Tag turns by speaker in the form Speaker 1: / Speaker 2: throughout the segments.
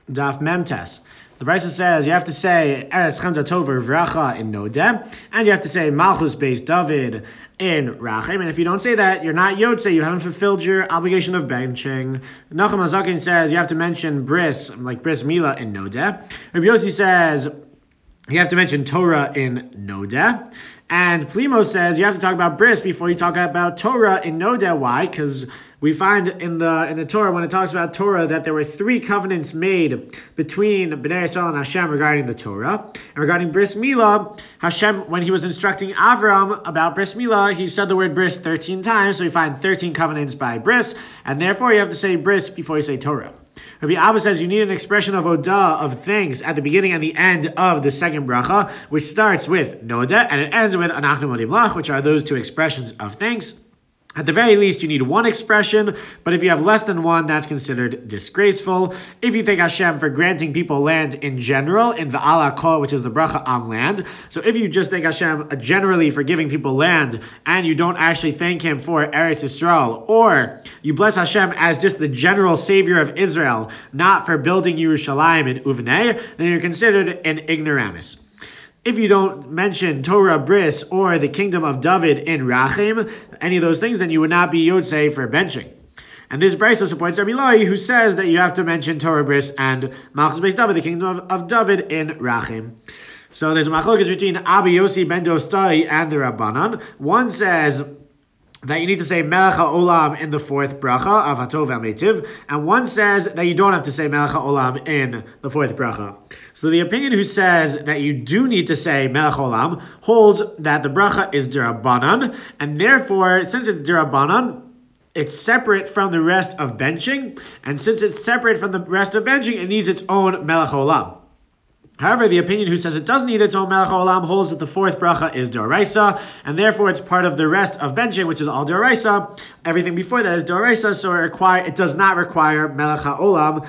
Speaker 1: Daf Memtes. The Brisa says you have to say Eretz Chemda Tover Vracha in Nodeh, and you have to say Malchus Beis David in Rachim. And if you don't say that, you're not Yotze, you haven't fulfilled your obligation of benching. Nachum Hazakin says you have to mention Bris, like Bris Mila in Nodeh. Rabbi Yossi says you have to mention Torah in Nodeh. And Plimo says you have to talk about Bris before you talk about Torah in Nodeh. Why? Because we find in the Torah, when it talks about Torah, that there were 3 covenants made between Bnei Yisrael and Hashem regarding the Torah. And regarding Bris Milah, Hashem, when he was instructing Avram about Bris Milah, he said the word Bris 13 times, so we find 13 covenants by Bris, and therefore you have to say Bris before you say Torah. Rabbi Abba says you need an expression of Odah, of thanks, at the beginning and the end of the second bracha, which starts with Nodeh, and it ends with Anachnu Modim Lach, which are those 2 expressions of thanks. At the very least, you need 1 expression, but if you have less than 1, that's considered disgraceful. If you thank Hashem for granting people land in general, in Va'ala Kol, which is the bracha on land, so if you just thank Hashem generally for giving people land, and you don't actually thank Him for Eretz Yisrael, or you bless Hashem as just the general savior of Israel, not for building Yerushalayim in Uvnei, then you're considered an ignoramus. If you don't mention Torah, Bris, or the kingdom of David in Rachim, any of those things, then you would not be Yotzei for benching. And this Brisa supports Rabbi Loi, who says that you have to mention Torah, Bris, and Malchus Beis David, the kingdom of David in Rachim. So there's a machlokes between Abba Yossi ben Dostai and the Rabbanan. One says that you need to say Melech HaOlam in the 4th bracha of Hatov HaMeitiv, and one says that you don't have to say Melech HaOlam in the 4th bracha. So the opinion who says that you do need to say Melech HaOlam holds that the bracha is D'Rabbanan, and therefore, since it's D'Rabbanan, it's separate from the rest of benching, and since it's separate from the rest of benching, it needs its own Melech HaOlam. However, the opinion who says it doesn't need its own Melech HaOlam holds that the 4th bracha is D'Oraisa, and therefore it's part of the rest of benching, which is all D'Oraisa. Everything before that is D'Oraisa, so it does not require Melech HaOlam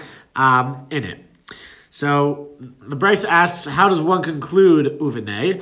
Speaker 1: in it. So the Brisa asks, how does one conclude Uvenei?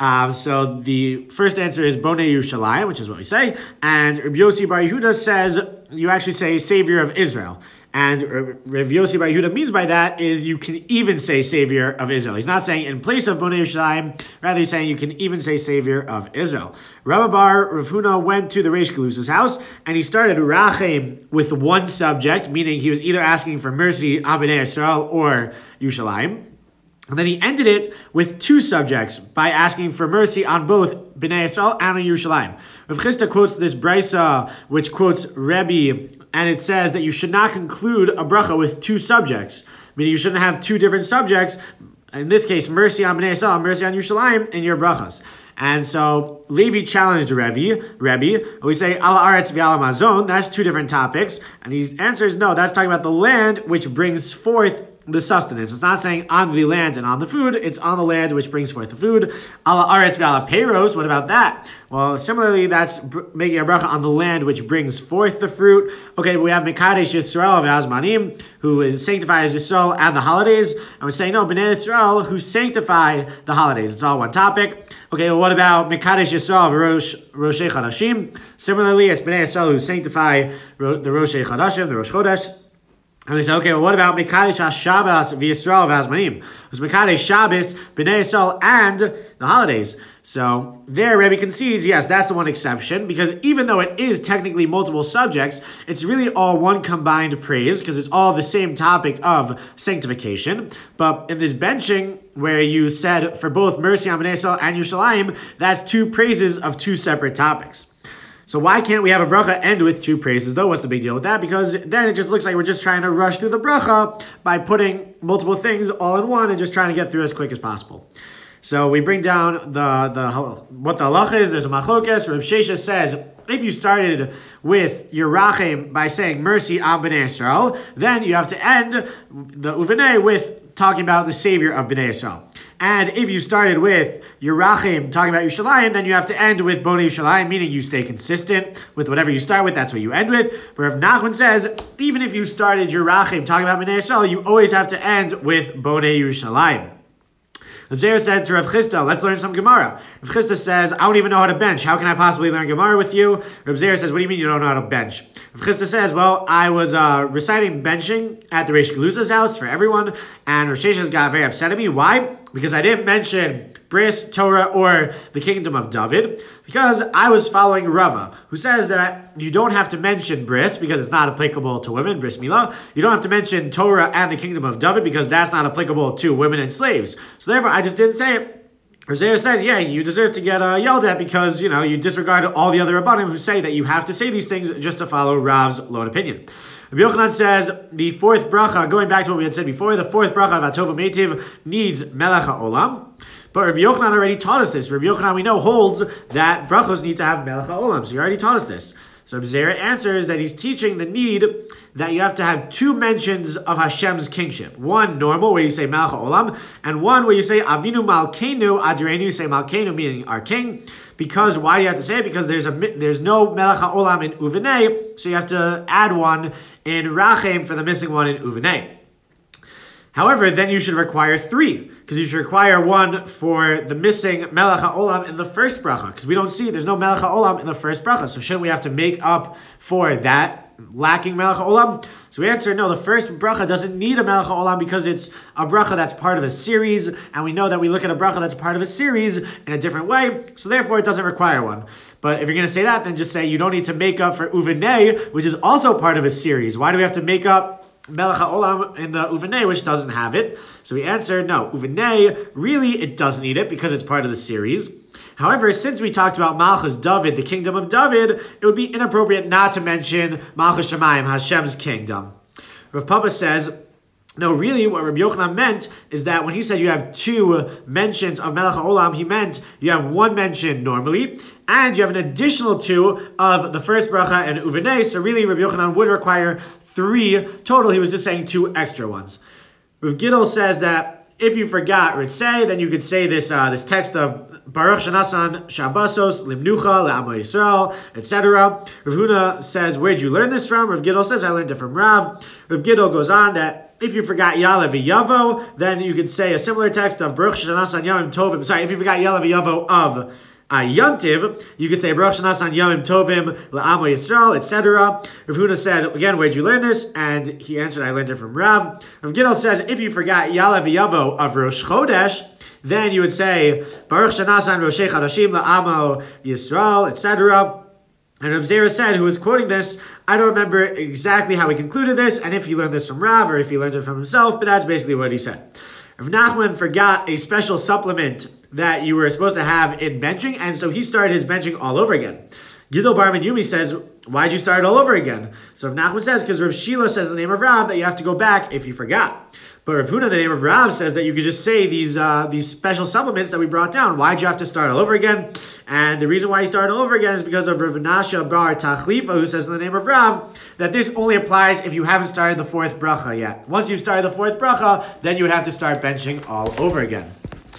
Speaker 1: So the first answer is Bonei Yerushalayim, which is what we say, and Rabbi Yossi Bar Yehuda says you actually say Savior of Israel. And Rav Yossi Bar Yehuda means by that is you can even say Savior of Israel. He's not saying in place of Bonei Yerushalayim, rather he's saying you can even say Savior of Israel. Rav Bar Rav Huna went to the Reish Galus's house, and he started Rachem with 1 subject, meaning he was either asking for mercy on Bnei Yisrael or Yerushalayim. And then he ended it with 2 subjects by asking for mercy on both Bnei Yisrael and on Yerushalayim. Rav Chisda quotes this Brisa, which quotes Rebbe, and it says that you should not conclude a bracha with 2 subjects, meaning you shouldn't have 2 different subjects, in this case, mercy on Bnei Yisrael, mercy on Yerushalayim, in your brachas. And so Levi challenged Rebbe, we say Ala Aretz v'Ala Mazon, that's 2 different topics, and he answers no, that's talking about the land which brings forth the sustenance. It's not saying on the land and on the food, it's on the land which brings forth the food. Ala Aretz v'Ala Peiros, what about that? Well, similarly, that's making a bracha on the land which brings forth the fruit. Okay, we have Mekadesh Yisrael v'Azmanim, who sanctifies Yisrael and the holidays, and we're saying no, Bnei Yisrael, who sanctify the holidays. It's all one topic. Okay, well, what about Mekadesh Yisrael v'Roshei Chadashim? Similarly, it's Bnei Yisrael who sanctify the Roshei Chadashim, the Rosh Chodesh. And we say, okay, well, what about Mekadesh HaShabbos v'Yisrael v'Azmanim? It's Mekadesh Shabbos, Bnei Yisrael, and the holidays. So there, Rebbe concedes, yes, that's the one exception, because even though it is technically multiple subjects, it's really all one combined praise, because it's all the same topic of sanctification. But in this benching, where you said for both mercy on Bnei Yisrael and Yerushalayim, that's 2 praises of 2 separate topics. So why can't we have a bracha end with 2 praises, though? What's the big deal with that? Because then it just looks like we're just trying to rush through the bracha by putting multiple things all in one and just trying to get through as quick as possible. So we bring down what the halacha is. There's a machlokes. Rav Shesha says if you started with your rachem by saying mercy on Bnei Yisrael, then you have to end the uvenei with talking about the savior of Bnei Yisrael. And if you started with Yerachim talking about Yerushalayim, then you have to end with Bonei Yerushalayim, meaning you stay consistent with whatever you start with, that's what you end with. But Rav Nachman says, even if you started Yerachim talking about Bnei Yisrael, you always have to end with Bonei Yerushalayim. Rav Zera said to Rav Chisda, let's learn some Gemara. Rav Chisda says, I don't even know how to bench. How can I possibly learn Gemara with you? Rav Zera says, what do you mean you don't know how to bench? Rav Chisda says, well, I was reciting benching at the Reish Galusa's house for everyone, and Rosh Hashanah got very upset at me. Why? Because I didn't mention Bris, Torah, or the kingdom of David, because I was following Rava, who says that you don't have to mention Bris because it's not applicable to women, Bris Milah. You don't have to mention Torah and the kingdom of David because that's not applicable to women and slaves. So therefore, I just didn't say it. Hosea says, yeah, you deserve to get yelled at because, you disregarded all the other Rabbanim who say that you have to say these things just to follow Rav's lone opinion. Rabbi Yochanan says the fourth bracha, going back to what we had said before, the fourth bracha of Atova Meitiv needs Melech HaOlam. But Rabbi Yochanan already taught us this. Rabbi Yochanan, we know, holds that brachos need to have Melech HaOlam. So he already taught us this. So Rabbi Zera answers that he's teaching the need that you have to have two mentions of Hashem's kingship. One normal, where you say Melech HaOlam, and one where you say Avinu Malkeinu Adirenu, you say Malkeinu, meaning our king. Because, why do you have to say it? Because there's no Melech HaOlam in Uvenei, so you have to add one in Rachem for the missing one in Uvenei. However, then you should require three, because you should require one for the missing Melech HaOlam in the first bracha, because we don't see, there's no Melech HaOlam in the first bracha, so shouldn't we have to make up for that lacking Melech HaOlam? So we answer, no, the first bracha doesn't need a Melech HaOlam because it's a bracha that's part of a series, and we know that we look at a bracha that's part of a series in a different way, so therefore it doesn't require one. But if you're going to say that, then just say you don't need to make up for Uvenei, which is also part of a series. Why do we have to make up Melech HaOlam in the Uvenei, which doesn't have it? So we answered, no, Uvenei, really, it doesn't need it because it's part of the series. However, since we talked about Malchus David, the kingdom of David, it would be inappropriate not to mention Malchus Shemayim, Hashem's kingdom. Rav Papa says, no, really, what Rabbi Yochanan meant is that when he said you have two mentions of Melech HaOlam, he meant you have one mention normally, and you have an additional two of the first bracha and Uvenei, so really Rabbi Yochanan would require three total. He was just saying two extra ones. Rav Gidel says that if you forgot Ritzei, then you could say this text of Baruch Shanasan Shabbosos Limnucha Le'amo Yisrael, etc. Rav Huna says, where'd you learn this from? Rav Gidel says, I learned it from Rav. Rav Gidel goes on that if you forgot Ya'aleh V'Yavo, then you could say a similar text of Baruch Shanasan Yomim Tovim. Sorry, if you forgot Ya'aleh V'Yavo of Yontiv, you could say Baruch Shanasan Yomim Tovim Le'amo Yisrael, etc. Rav Huna said, again, where'd you learn this? And he answered, I learned it from Rav. Rav Gidel says, if you forgot Ya'aleh V'Yavo of Rosh Chodesh, then you would say Baruch Shanasan Roshei Chadashim Le'amo Yisrael, etc. And Rav Zera said, who was quoting this, I don't remember exactly how he concluded this, and if he learned this from Rav, or if he learned it from himself, but that's basically what he said. Rav Nachman forgot a special supplement that you were supposed to have in benching, and so he started his benching all over again. Gidol Barman Yumi says, why'd you start all over again? So Rav Nachman says, because Rav Shila says in the name of Rav that you have to go back if you forgot. But Rav Huna, the name of Rav, says that you could just say these special supplements that we brought down. Why'd you have to start all over again? And the reason why he started all over again is because of Rav Nasha Bar Tachlifa, who says in the name of Rav that this only applies if you haven't started the fourth bracha yet. Once you've started the fourth bracha, then you would have to start benching all over again.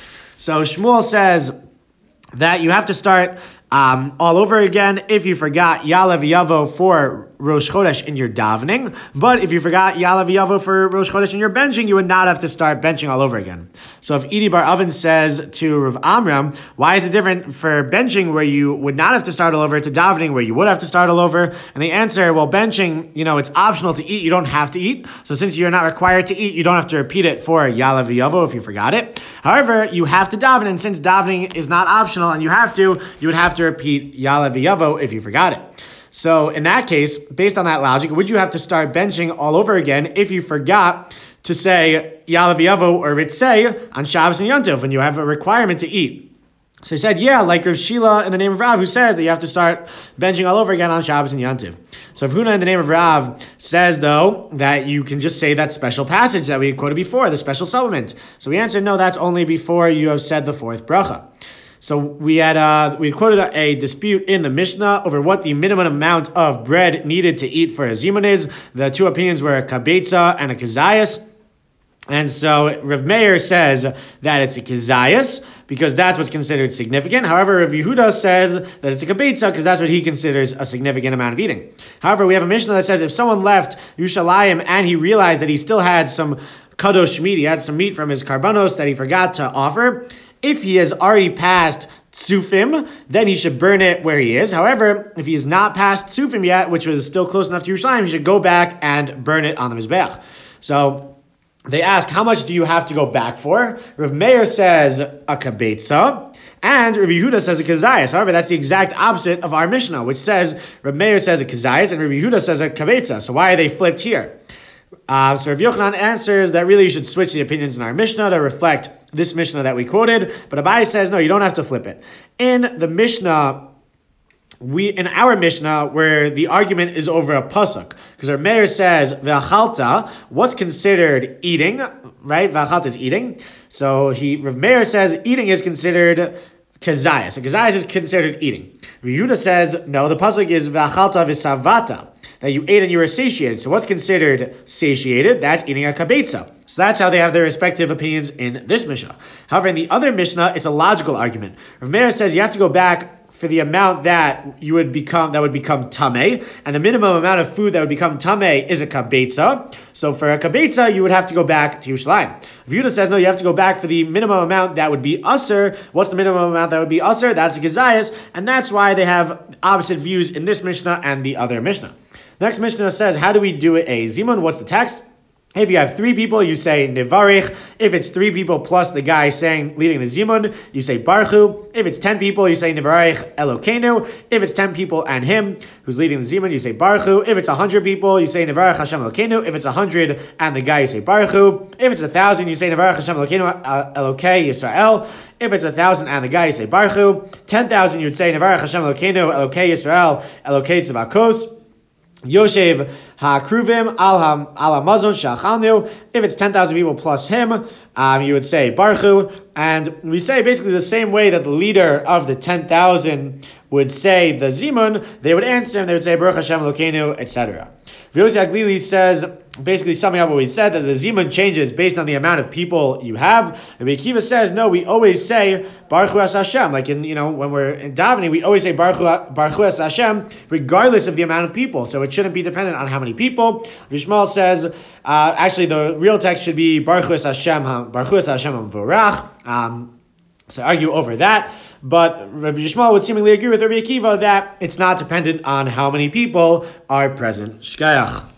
Speaker 1: So Shmuel says that you have to start all over again if you forgot Ya'aleh V'Yavo for Rosh Chodesh in your davening, but if you forgot Ya'aleh V'Yavo for Rosh Chodesh in your benching, you would not have to start benching all over again. So if Edi Bar Oven says to Rav Amram, why is it different for benching where you would not have to start all over to davening where you would have to start all over? And they answer, well, benching, it's optional to eat, you don't have to eat. So since you're not required to eat, you don't have to repeat it for Ya'aleh V'Yavo if you forgot it. However, you have to daven, and since davening is not optional and you would have to repeat Ya'aleh V'Yavo if you forgot it. So in that case, based on that logic, would you have to start benching all over again if you forgot to say Ya'aleh V'Yavo or Ritzei on Shabbos and Yontiv when you have a requirement to eat? So he said, yeah, like Rav Shila in the name of Rav, who says that you have to start benching all over again on Shabbos and Yontiv. So Rav Huna in the name of Rav says, though, that you can just say that special passage that we quoted before, the special supplement. So we answered, no, that's only before you have said the fourth bracha. So we quoted a dispute in the Mishnah over what the minimum amount of bread needed to eat for a zimun is. The two opinions were a kabetza and a kazayas. And so Rav Meir says that it's a kazayas, because that's what's considered significant. However, Rav Yehuda says that it's a kabetza because that's what he considers a significant amount of eating. However, we have a Mishnah that says if someone left Yerushalayim and he realized that he still had some kadosh meat, he had some meat from his karbanos that he forgot to offer, if he has already passed Tsufim, then he should burn it where he is. However, if he is not past Tsufim yet, which was still close enough to Yerushalayim, he should go back and burn it on the Mizbeach. So they ask, how much do you have to go back for? Rav Meir says a kabetza, and Rav Yehuda says a kazayas. However, that's the exact opposite of our Mishnah, which says Rav Meir says a kazayas and Rav Yehuda says a kabetza. So why are they flipped here? So Rav Yochanan answers that really you should switch the opinions in our Mishnah to reflect this Mishnah that we quoted. But Abai says, no, you don't have to flip it. In the Mishnah, in our Mishnah, where the argument is over a pasuk, because our Meir says ve'achalta, what's considered eating, right? Ve'achalta is eating. So Rav Meir says eating is considered kazayas. So kazayas is considered eating. Rav Yehuda says no, the pasuk is ve'achalta v'savata, that you ate and you were satiated. So what's considered satiated? That's eating a kabetza. So that's how they have their respective opinions in this Mishnah. However, in the other Mishnah, it's a logical argument. Rav Meir says you have to go back for the amount that would become tameh, and the minimum amount of food that would become tameh is a kabetza. So for a kabetza, you would have to go back to Yerushalayim. Rav Yehuda says no, you have to go back for the minimum amount that would be usher. What's the minimum amount that would be usher? That's a gezayas, and that's why they have opposite views in this Mishnah and the other Mishnah. Next Mishnah says, how do we do it a zimun? What's the text? If you have 3 people, you say nevarich. If it's 3 people plus the guy leading the zimun, you say barchu. If it's 10 people, you say nevarich Elokeinu. If it's 10 people and him who's leading the zimun, you say barchu. If it's 100 people, you say nevarich Hashem Elokeinu. If it's 100 and the guy, you say barchu. If it's 1,000, you say nevarich Hashem Elokeinu Elokei Yisrael. If it's 1,000 and the guy, you say barchu. 10,000, you would say nevarich Hashem Elokeinu Elokei Yisrael Elokei Tzavakos. Yoshev HaKruvim Al HaMazon Shachalnu. If it's 10,000 people plus him, you would say Barchu. And we say basically the same way that the leader of the 10,000 would say the Zimun, they would answer and they would say Baruch Hashem Elokeinu, etc. Yossi Aglili says, basically summing up what we said, that the Zimun changes based on the amount of people you have. And Akiva says, no, we always say Baruch Hu Es Hashem. Like when we're in davening, we always say Baruch Hu Es Hashem, regardless of the amount of people. So it shouldn't be dependent on how many people. Rishmal says, actually the real text should be Baruch Hu Es Hashem Vorach. So I argue over that, but Rabbi Yishmael would seemingly agree with Rabbi Akiva that it's not dependent on how many people are present. Shkayach.